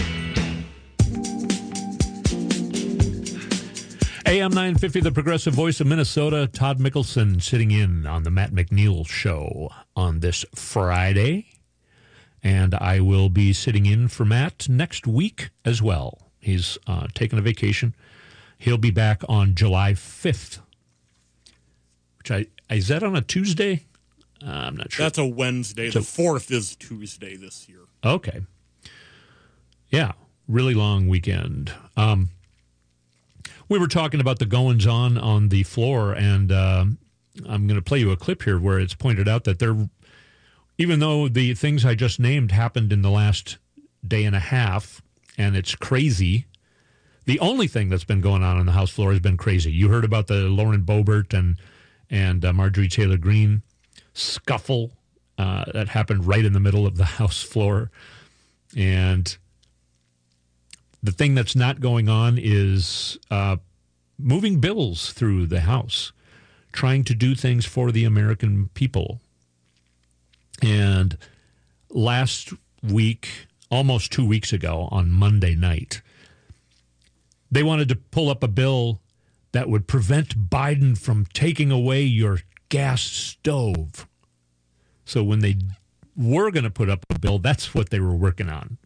A M nine fifty, the progressive voice of Minnesota, Todd Mickelson sitting in on the Matt McNeil Show on this Friday. And I will be sitting in for Matt next week as well. He's uh, taking a vacation. He'll be back on July fifth. Which I is that on a Tuesday? Uh, I'm not sure. That's a Wednesday. So, the fourth is Tuesday this year. Okay. Yeah, really long weekend. Um, we were talking about the goings-on on the floor, and uh, I'm going to play you a clip here where it's pointed out that they're even though the things I just named happened in the last day and a half, and it's crazy, the only thing that's been going on on the House floor has been crazy. You heard about the Lauren Boebert and and uh, Marjorie Taylor Greene scuffle uh, that happened right in the middle of the House floor. And the thing that's not going on is uh, moving bills through the House, trying to do things for the American people. And last week, almost two weeks ago, on Monday night, they wanted to pull up a bill that would prevent Biden from taking away your gas stove. So when they were going to put up a bill, that's what they were working on.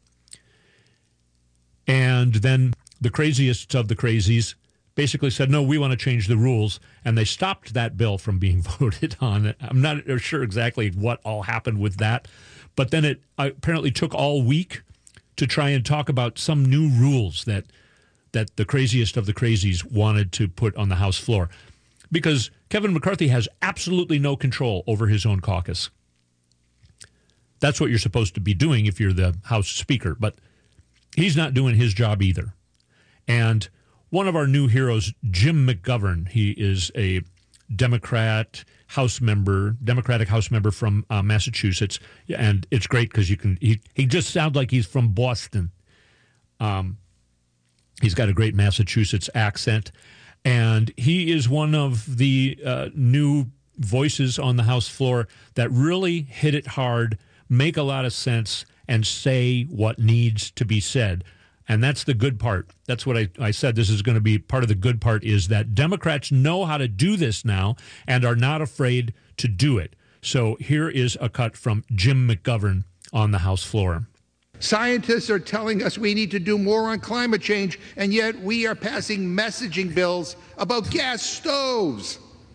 And then the craziest of the crazies basically said, no, we want to change the rules. And they stopped that bill from being voted on. I'm not sure exactly what all happened with that. But then it apparently took all week to try and talk about some new rules that that the craziest of the crazies wanted to put on the House floor. Because Kevin McCarthy has absolutely no control over his own caucus. That's what you're supposed to be doing if you're the House Speaker. But he's not doing his job either. And one of our new heroes, Jim McGovern. He is a Democrat House member, Democratic House member from uh, Massachusetts, and it's great because you can. He he just sounds like he's from Boston. Um, he's got a great Massachusetts accent, and he is one of the uh, new voices on the House floor that really hit it hard, make a lot of sense, and say what needs to be said. And that's the good part. That's what I, I said. This is going to be part of the good part, is that Democrats know how to do this now and are not afraid to do it. So here is a cut from Jim McGovern on the House floor. Scientists are telling us we need to do more on climate change, and yet we are passing messaging bills about gas stoves.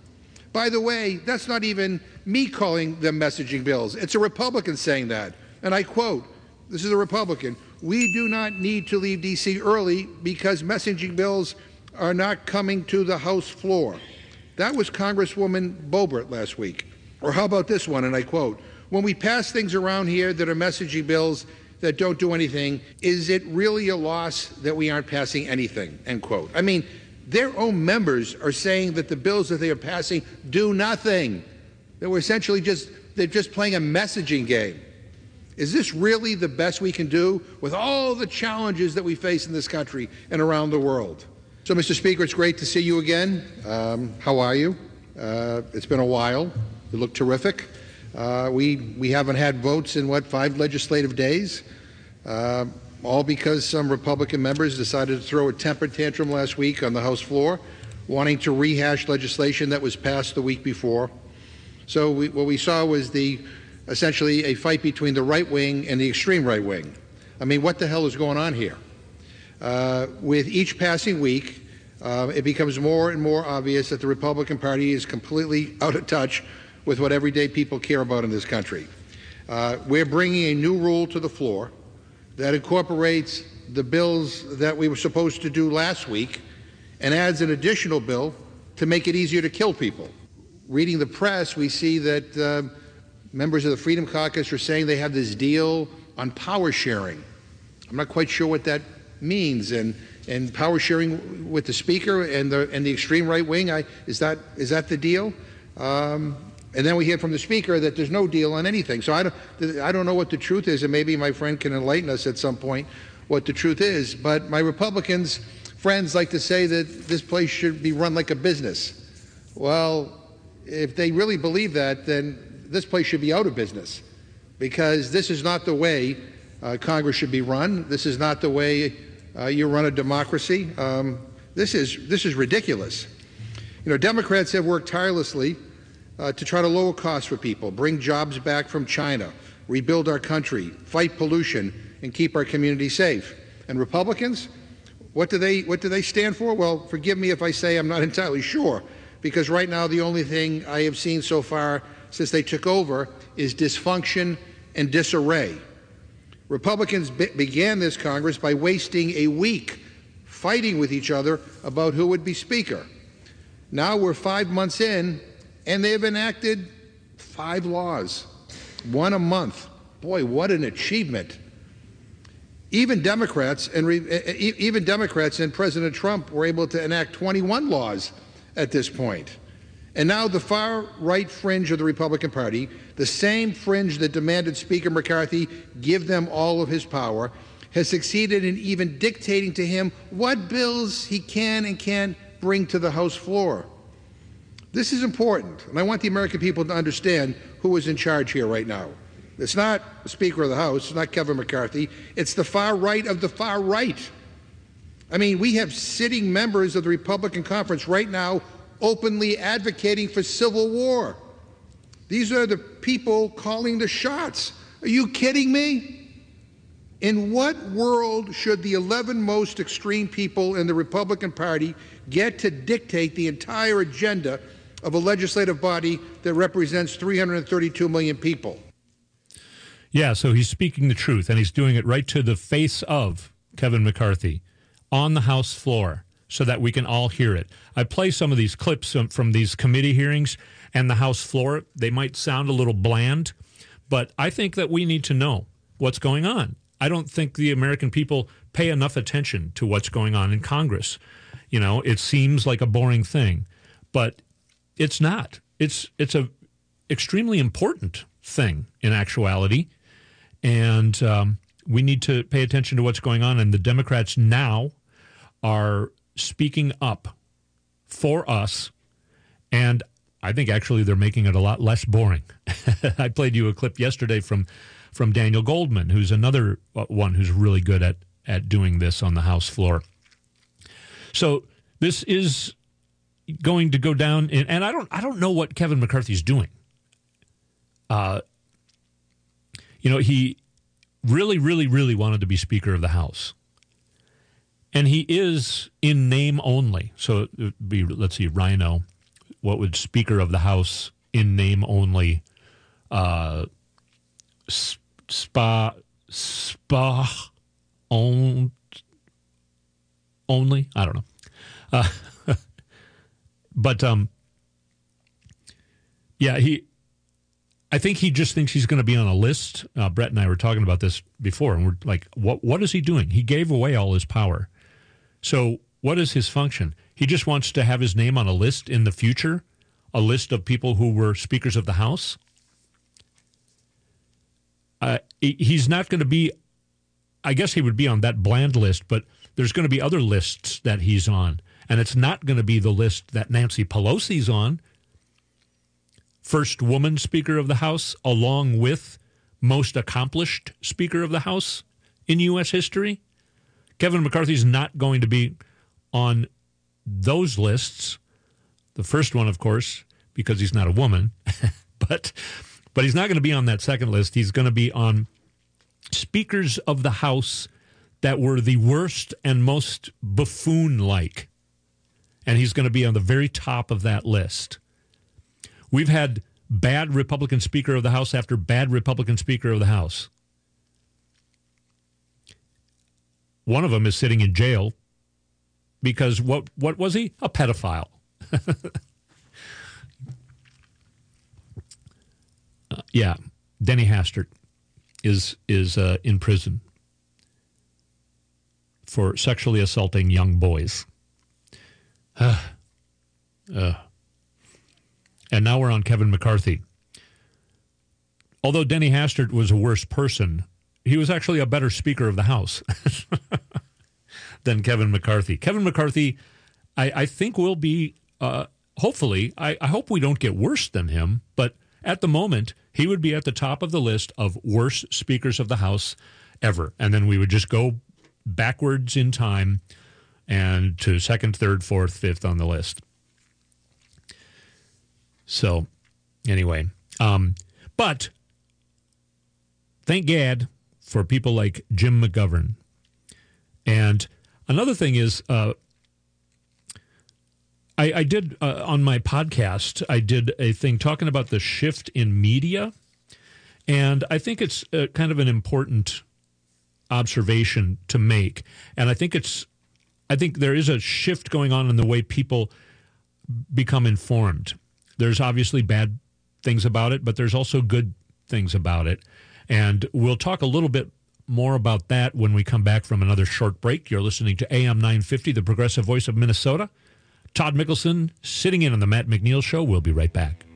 By the way, that's not even me calling them messaging bills. It's a Republican saying that. And I quote, this is a Republican, "We do not need to leave D C early because messaging bills are not coming to the House floor." That was Congresswoman Boebert last week. Or how about this one, and I quote, "When we pass things around here that are messaging bills that don't do anything, is it really a loss that we aren't passing anything?" End quote. I mean, their own members are saying that the bills that they are passing do nothing. That we're essentially just, they're just playing a messaging game. Is this really the best we can do with all the challenges that we face in this country and around the world? So, Mister Speaker, it's great to see you again. Um, how are you? Uh, it's been a while. You look terrific. Uh, we, we haven't had votes in, what, five legislative days? Uh, all because some Republican members decided to throw a temper tantrum last week on the House floor, wanting to rehash legislation that was passed the week before. So we, what we saw was the essentially a fight between the right wing and the extreme right wing. I mean, what the hell is going on here? Uh, with each passing week, uh, it becomes more and more obvious that the Republican Party is completely out of touch with what everyday people care about in this country. Uh, we're bringing a new rule to the floor that incorporates the bills that we were supposed to do last week and adds an additional bill to make it easier to kill people. Reading the press, we see that uh, members of the Freedom Caucus are saying they have this deal on power sharing. I'm not quite sure what that means. And and power sharing with the Speaker and the and the extreme right wing, I, is that is that the deal? Um, and then we hear from the Speaker that there's no deal on anything. So I don't I don't know what the truth is, and maybe my friend can enlighten us at some point what the truth is. But my Republicans friends like to say that this place should be run like a business. Well, if they really believe that, then this place should be out of business, because this is not the way uh, Congress should be run. This is not the way uh, you run a democracy. Um, this is this is ridiculous. You know, Democrats have worked tirelessly uh, to try to lower costs for people, bring jobs back from China, rebuild our country, fight pollution, and keep our community safe. And Republicans, what do they what do they stand for? Well, forgive me if I say I'm not entirely sure, because right now the only thing I have seen so far since they took over is dysfunction and disarray. Republicans be- began this Congress by wasting a week fighting with each other about who would be Speaker. Now we're five months in, and they have enacted five laws, one a month. Boy, what an achievement. Even Democrats and re- even Democrats and President Trump were able to enact twenty-one laws at this point. And now the far-right fringe of the Republican Party, the same fringe that demanded Speaker McCarthy give them all of his power, has succeeded in even dictating to him what bills he can and can't bring to the House floor. This is important, and I want the American people to understand who is in charge here right now. It's not the Speaker of the House, it's not Kevin McCarthy, it's the far right of the far right. I mean, we have sitting members of the Republican Conference right now openly advocating for civil war. These are the people calling the shots. Are you kidding me? In what world should the eleven most extreme people in the Republican Party get to dictate the entire agenda of a legislative body that represents three hundred thirty-two million people? Yeah, so he's speaking the truth, and he's doing it right to the face of Kevin McCarthy on the House floor, so that we can all hear it. I play some of these clips from these committee hearings and the House floor. They might sound a little bland, but I think that we need to know what's going on. I don't think the American people pay enough attention to what's going on in Congress. You know, it seems like a boring thing, but it's not. It's it's a extremely important thing in actuality, and um, we need to pay attention to what's going on. And the Democrats now are speaking up for us, and I think actually they're making it a lot less boring. I played you a clip yesterday from from Daniel Goldman, who's another one who's really good at at doing this on the House floor. So this is going to go down, in, and I don't I don't know what Kevin McCarthy's doing. Uh, you know, he really, really, really wanted to be Speaker of the House. And he is in name only. So it would be, let's see, Rhino, what would Speaker of the House in name only, uh, spa, spa, on, only? I don't know. Uh, but, um, yeah, he, I think he just thinks he's going to be on a list. Uh, Brett and I were talking about this before, and we're like, what, what is he doing? He gave away all his power. So what is his function? He just wants to have his name on a list in the future, a list of people who were speakers of the House. Uh, he's not going to be, I guess he would be on that bland list, but there's going to be other lists that he's on. And it's not going to be the list that Nancy Pelosi's on, first woman Speaker of the House, along with most accomplished Speaker of the House in U S history. Kevin McCarthy's not going to be on those lists. The first one, of course, because he's not a woman, but but he's not going to be on that second list. He's going to be on speakers of the House that were the worst and most buffoon-like. And he's going to be on the very top of that list. We've had bad Republican Speaker of the House after bad Republican Speaker of the House. One of them is sitting in jail because what what was he? A pedophile. uh, yeah, Denny Hastert is is uh, in prison for sexually assaulting young boys. Uh, uh. And now we're on Kevin McCarthy. Although Denny Hastert was a worse person, he was actually a better Speaker of the House than Kevin McCarthy. Kevin McCarthy, I, I think, will be, uh, hopefully, I, I hope we don't get worse than him, but at the moment, he would be at the top of the list of worst Speakers of the House ever. And then we would just go backwards in time and to second, third, fourth, fifth on the list. So, anyway, um, but thank God for people like Jim McGovern. And another thing is, uh, I, I did uh, on my podcast, I did a thing talking about the shift in media. And I think it's uh, kind of an important observation to make. And I think it's, I think there is a shift going on in the way people become informed. There's obviously bad things about it, but there's also good things about it. And we'll talk a little bit more about that when we come back from another short break. You're listening to A M nine fifty, the progressive voice of Minnesota. Todd Mickelson sitting in on the Matt McNeil Show. We'll be right back.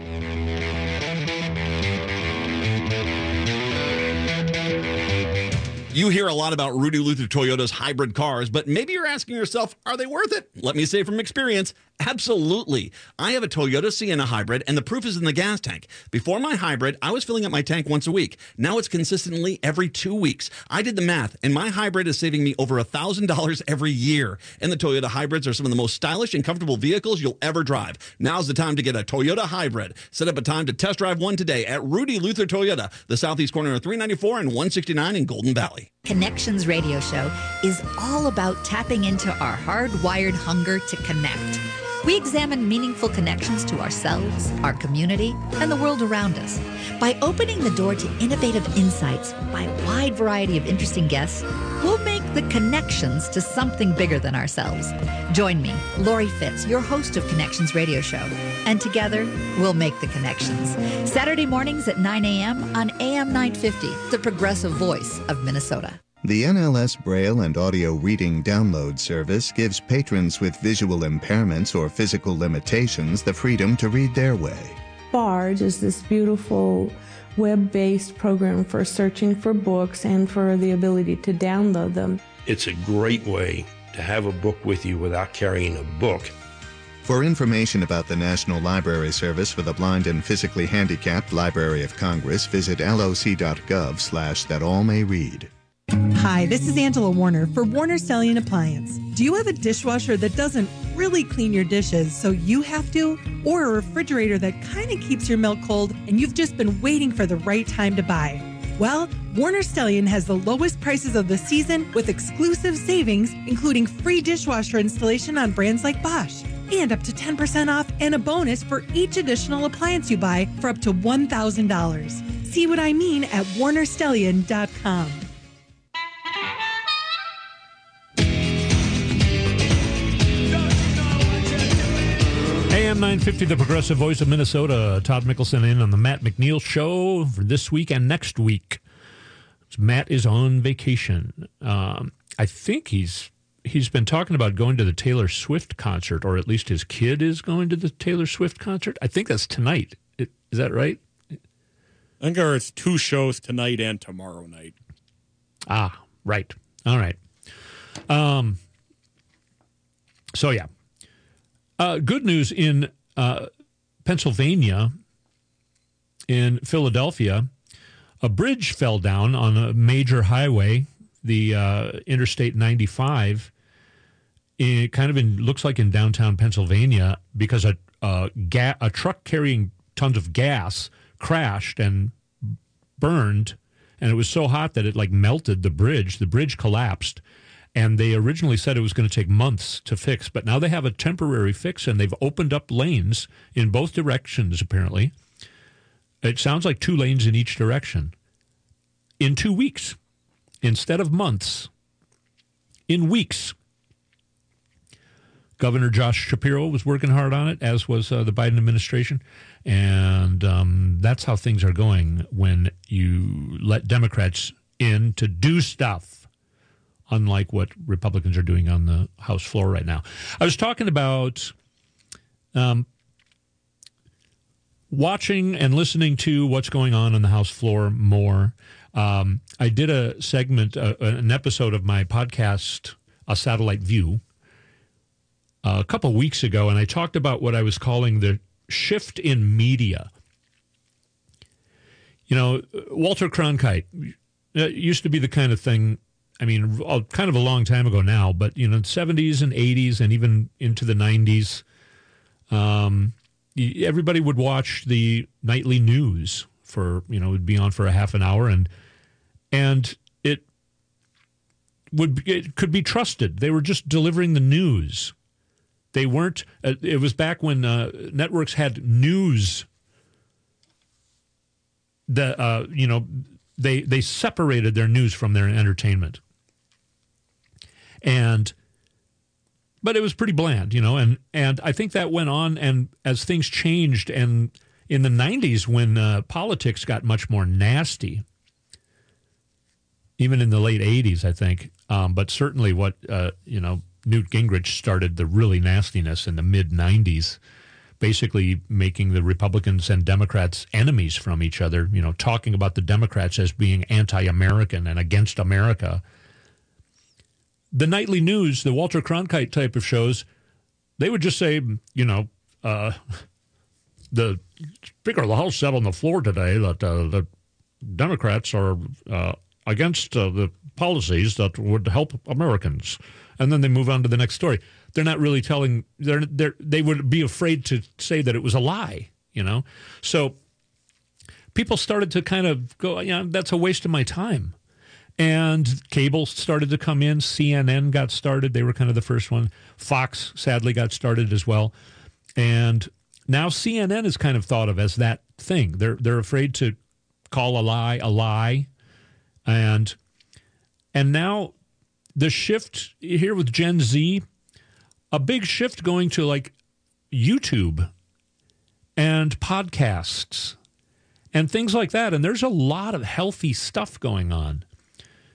You hear a lot about Rudy Luther Toyota's hybrid cars, but maybe you're asking yourself, are they worth it? Let me say from experience, absolutely. I have a Toyota Sienna hybrid, and the proof is in the gas tank. Before my hybrid, I was filling up my tank once a week. Now it's consistently every two weeks. I did the math, and my hybrid is saving me over one thousand dollars every year. And the Toyota hybrids are some of the most stylish and comfortable vehicles you'll ever drive. Now's the time to get a Toyota hybrid. Set up a time to test drive one today at Rudy Luther Toyota, the southeast corner of three ninety-four and one sixty-nine in Golden Valley. Connections Radio Show is all about tapping into our hardwired hunger to connect. We examine meaningful connections to ourselves, our community, and the world around us. By opening the door to innovative insights by a wide variety of interesting guests, we'll make the connections to something bigger than ourselves. Join me, Lori Fitz, your host of Connections Radio Show, and together we'll make the connections. Saturday mornings at nine a.m. on A M nine fifty, the progressive voice of Minnesota. The N L S Braille and Audio Reading Download Service gives patrons with visual impairments or physical limitations the freedom to read their way. Barge is this beautiful web-based program for searching for books and for the ability to download them. It's a great way to have a book with you without carrying a book. For information about the National Library Service for the Blind and Physically Handicapped, Library of Congress, visit loc.gov slash that all may read. Hi, this is Angela Warner for Warner Stellian Appliance. Do you have a dishwasher that doesn't really clean your dishes, so you have to? Or a refrigerator that kind of keeps your milk cold and you've just been waiting for the right time to buy? Well, Warner Stellian has the lowest prices of the season with exclusive savings, including free dishwasher installation on brands like Bosch, and up to ten percent off and a bonus for each additional appliance you buy for up to one thousand dollars. See what I mean at warner stellian dot com. A M nine fifty, the Progressive Voice of Minnesota. Todd Mickelson in on the Matt McNeil Show for this week and next week. Matt is on vacation. Um, I think he's he's been talking about going to the Taylor Swift concert, or at least his kid is going to the Taylor Swift concert. I think that's tonight. Is that right? I think there's two shows tonight and tomorrow night. Ah, right. All right. Um. So, yeah. Uh, good news in uh, Pennsylvania, in Philadelphia, a bridge fell down on a major highway, the uh, Interstate ninety-five, in, kind of in, looks like in downtown Pennsylvania, because a, a, ga- a truck carrying tons of gas crashed and burned, and it was so hot that it like melted the bridge. The bridge collapsed. And they originally said it was going to take months to fix, but now they have a temporary fix, and they've opened up lanes in both directions, apparently. It sounds like two lanes in each direction. In two weeks, instead of months, in weeks. Governor Josh Shapiro was working hard on it, as was uh, the Biden administration. And um, that's how things are going when you let Democrats in to do stuff, unlike what Republicans are doing on the House floor right now. I was talking about um, watching and listening to what's going on on the House floor more. Um, I did a segment, uh, an episode of my podcast, A Satellite View, uh, a couple weeks ago, and I talked about what I was calling the shift in media. You know, Walter Cronkite uh, used to be the kind of thing, I mean, kind of a long time ago now, but, you know, seventies and eighties and even into the nineties, um, everybody would watch the nightly news for, you know, it would be on for a half an hour, and and it would it could be trusted. They were just delivering the news. They weren't, uh, it was back when uh, networks had news, the, uh, you know, they they separated their news from their entertainment. And, but it was pretty bland, you know, and, and I think that went on, and as things changed, and in the nineties when uh, politics got much more nasty, even in the late eighties, I think, um, but certainly what, uh, you know, Newt Gingrich started the really nastiness in the mid nineties, basically making the Republicans and Democrats enemies from each other, you know, talking about the Democrats as being anti-American and against America. The nightly news, the Walter Cronkite type of shows, they would just say, you know, uh, the Speaker of the House said on the floor today that uh, the Democrats are uh, against uh, the policies that would help Americans. And then they move on to the next story. They're not really telling, they're, they're, they would be afraid to say that it was a lie, you know? So people started to kind of go, yeah, that's a waste of my time. And cable started to come in. C N N got started. They were kind of the first one. Fox, sadly, got started as well. And now C N N is kind of thought of as that thing. They're they're afraid to call a lie a lie. And and now the shift here with Gen Z, a big shift going to like YouTube and podcasts and things like that. And there's a lot of healthy stuff going on.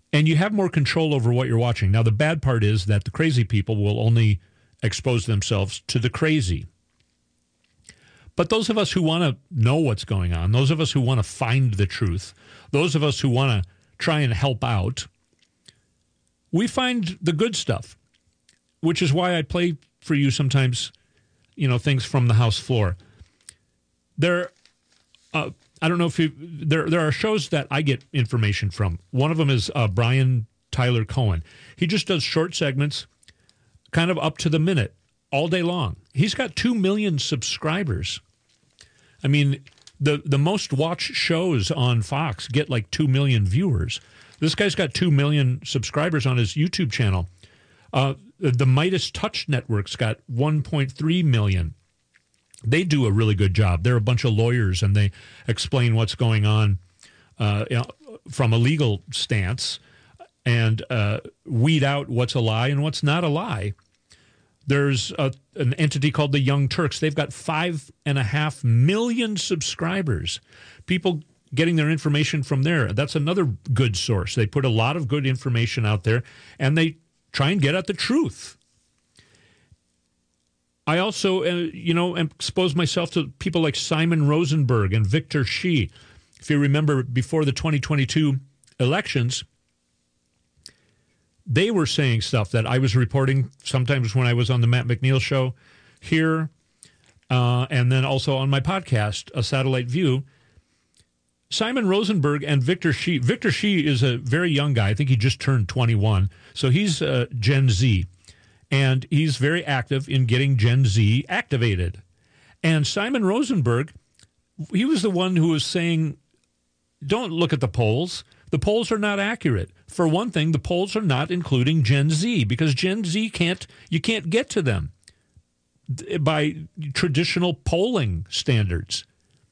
And you have more control over what you're watching. Now, the bad part is that the crazy people will only expose themselves to the crazy. But those of us who want to know what's going on, those of us who want to find the truth, those of us who want to try and help out, we find the good stuff, which is why I play for you sometimes, you know, things from the house floor. There, uh, I don't know if you, there, there are shows that I get information from. One of them is uh, Brian Tyler Cohen. He just does short segments, kind of up to the minute, all day long. He's got two million subscribers. I mean, the, the most watched shows on Fox get like two million viewers. This guy's got two million subscribers on his YouTube channel. Uh, the Midas Touch Network's got one point three million. They do a really good job. They're a bunch of lawyers, and they explain what's going on uh, you know, from a legal stance and uh, weed out what's a lie and what's not a lie. There's a, an entity called the Young Turks. They've got five and a half million subscribers. People getting their information from there. That's another good source. They put a lot of good information out there, and they try and get at the truth. I also, uh, you know, expose myself to people like Simon Rosenberg and Victor Shi. If you remember, before the twenty twenty-two elections, they were saying stuff that I was reporting sometimes when I was on the Matt McNeil Show here, uh, and then also on my podcast, A Satellite View. Simon Rosenberg and Victor Shi. Victor Shi is a very young guy. I think he just turned twenty-one. So he's uh, Gen Z. And he's very active in getting Gen Z activated. And Simon Rosenberg, he was the one who was saying, don't look at the polls. The polls are not accurate. For one thing, the polls are not including Gen Z because Gen Z can't, you can't get to them by traditional polling standards.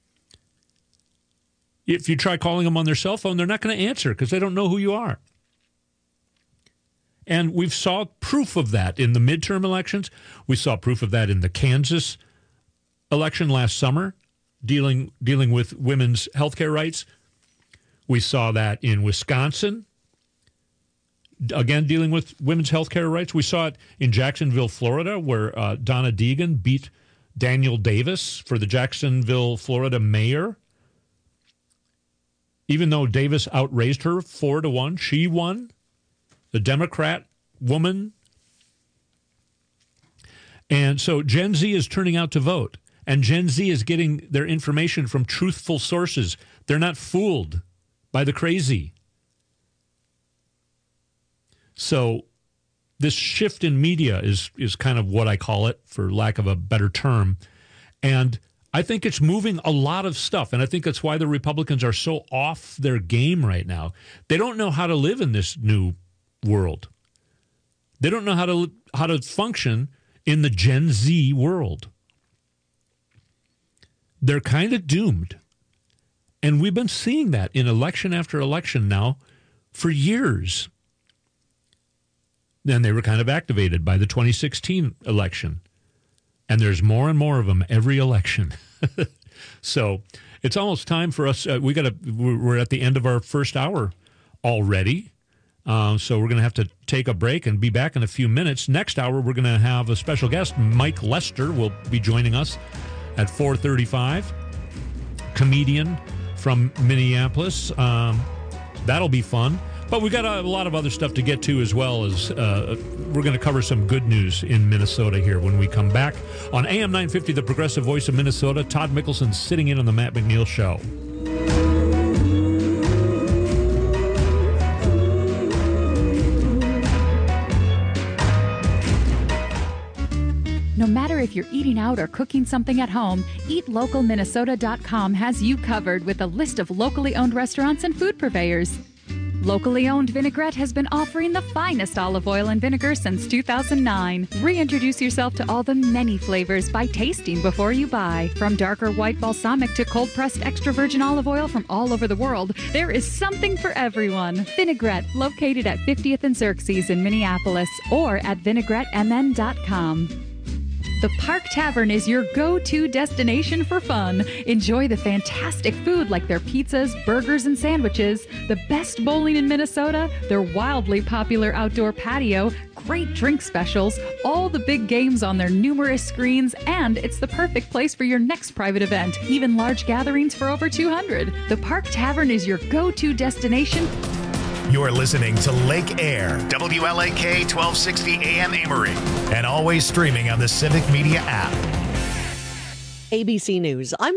If you try calling them on their cell phone, they're not going to answer because they don't know who you are. And we've saw proof of that in the midterm elections. We saw proof of that in the Kansas election last summer, dealing dealing with women's health care rights. We saw that in Wisconsin, again, dealing with women's health care rights. We saw it in Jacksonville, Florida, where uh, Donna Deegan beat Daniel Davis for the Jacksonville, Florida mayor. Even though Davis outraised her four to one, she won. The Democrat woman. And so Gen Z is turning out to vote. And Gen Z is getting their information from truthful sources. They're not fooled by the crazy. So this shift in media is, is kind of what I call it, for lack of a better term. And I think it's moving a lot of stuff. And I think that's why the Republicans are so off their game right now. They don't know how to live in this new world. They don't know how to how to function in the Gen Z world. They're kind of doomed. And we've been seeing that in election after election now for years. Then they were kind of activated by the twenty sixteen election. And there's more and more of them every election. So it's almost time for us. Uh, we got to. We're at the end of our first hour already. Uh, so we're going to have to take a break and be back in a few minutes. Next hour, we're going to have a special guest. Mike Lester will be joining us at four thirty-five. Comedian from Minneapolis. Um, that'll be fun. But we got a, a lot of other stuff to get to, as well as uh, we're going to cover some good news in Minnesota here when we come back. On A M nine fifty, the Progressive Voice of Minnesota, Todd Mickelson sitting in on the Matt McNeil Show. No matter if you're eating out or cooking something at home, eat local minnesota dot com has you covered with a list of locally owned restaurants and food purveyors. Locally owned Vinaigrette has been offering the finest olive oil and vinegar since two thousand nine. Reintroduce yourself to all the many flavors by tasting before you buy. From darker white balsamic to cold-pressed extra virgin olive oil from all over the world, there is something for everyone. Vinaigrette, located at fiftieth and Xerxes in Minneapolis, or at vinaigrette m n dot com. The Park Tavern is your go-to destination for fun. Enjoy the fantastic food like their pizzas, burgers, and sandwiches, the best bowling in Minnesota, their wildly popular outdoor patio, great drink specials, all the big games on their numerous screens, and it's the perfect place for your next private event, even large gatherings for over two hundred. The Park Tavern is your go-to destination. You're listening to Lake Air, W L A K twelve sixty A M Amory, and always streaming on the Civic Media app. A B C News. I'm